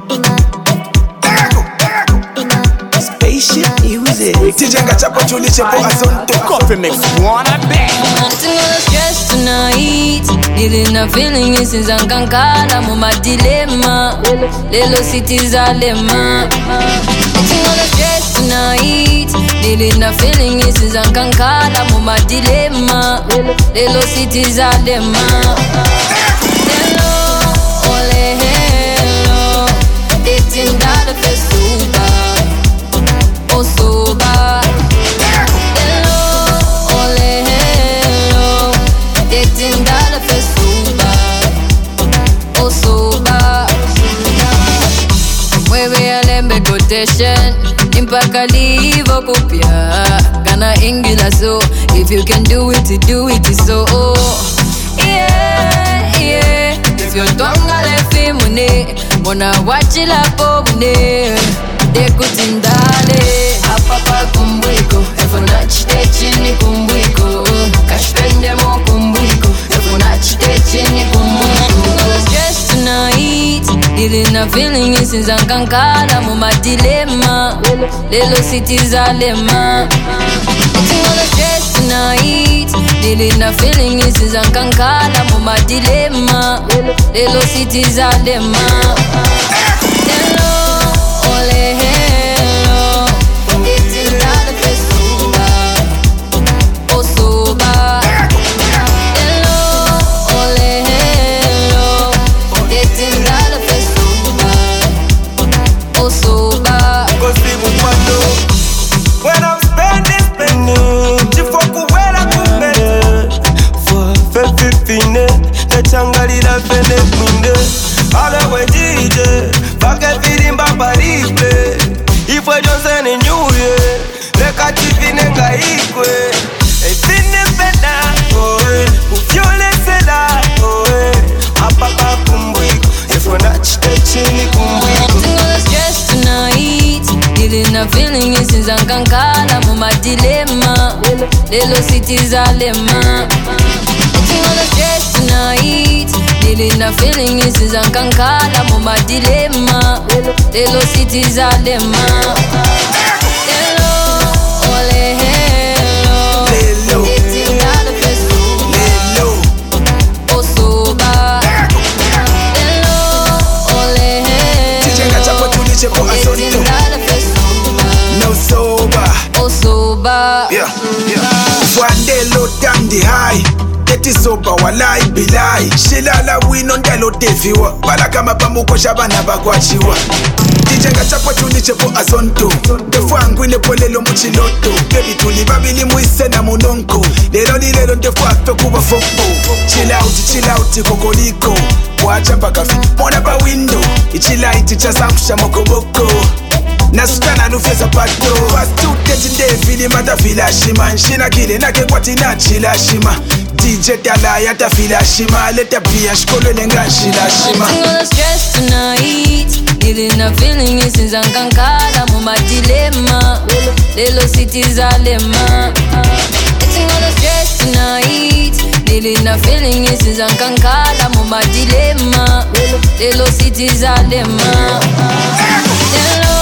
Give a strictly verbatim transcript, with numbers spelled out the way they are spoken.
Spaceship music. Tijenga chapo chuli chepo asonto. Coffee mix wanna bang. Nothing gonna stress tonight. Needing a feeling is since I'm kankala muma dilemma. Lelo cities alema. Nothing gonna stress tonight. Needing a feeling is since I'm kankala muma dilemma. Lelo cities alema. Hello, ole hello. Dating that of super. Oh super. Hello, ole hello. Dating that of super. Oh super. Wewe alembe quotation. Impaka livo kupia. Kana ingila so. If you can do it, you do it so. Yeah, yeah. If you don't lefi mune, mona wachila po mune. Dekutindale, apapa kumbuiko. Efo nachite chini kumbuiko. Kashpende mo kumbuiko. Efo nachite chini kumbuiko. No stress tonight. Dealing a feeling is since I'm kankala muma dilemma. Lelo cities alema. Nothing gonna stress tonight. Dealing a feeling is since I'm kankala muma dilemma. Lelo cities alema. Hello, ole hello. Dating that of super. Oh super. Hello, ole hello. Dating that of super. Oh super. Go see Mupando. When I'm spending, spending. Chifokuwela kumene. For fefifine. Nechangalira fene mwinde. Alewe D J. Bake firimba pariple. Ifwe jonse ni nyuye. Leka chifine nga ikwe. Efine pena. Oe. Ufiole sela. Oe. Apapa kumbuiko. Ifwe nachite chini kumbuiko. Nothing gonna stress tonight. Dealing a feeling is since I'm kankala muma dilemma. Lelo cities alema. Nothing gonna stress tonight. Dealing a feeling is since I'm kankala muma dilemma. Lelo cities alema. Hello, ole hello. Lelo. Dating that of super. Lelo. Oh super. Hello, ole hello. Tijenga chapo chuli chepo asonto. No sober. Oh sober. Yeah, yeah. One day low down the high. Teti sober walai bilai. Shilala wino ndelo defiwa. Bala kama pamuko shabana bagwachiwa. Tijenga chapo chuli chepo asonto. Tefu ile polelo muchiloto. Baby tuli babili muise na munonko. Lelo ni lelo ntefu akto kuba foko. Chill out, chill out kokoliko. Wacha bagafi, mona ba window. Ichila iti chasamsha mokoboko. Nasukana nufeza pato. Fast two dating day feeling mata fila shima. Nshina kile nake kwati na chila shima. D J tala yata fila shima. Leta pia shkolo lenga shila shima. Nothing gonna stress tonight. Dealing a feeling is since I'm kankala muma dilemma. Lelo cities alema. Nothing gonna stress tonight. Dealing a feeling is since I'm kankala muma dilemma. Lelo cities alema. Hello.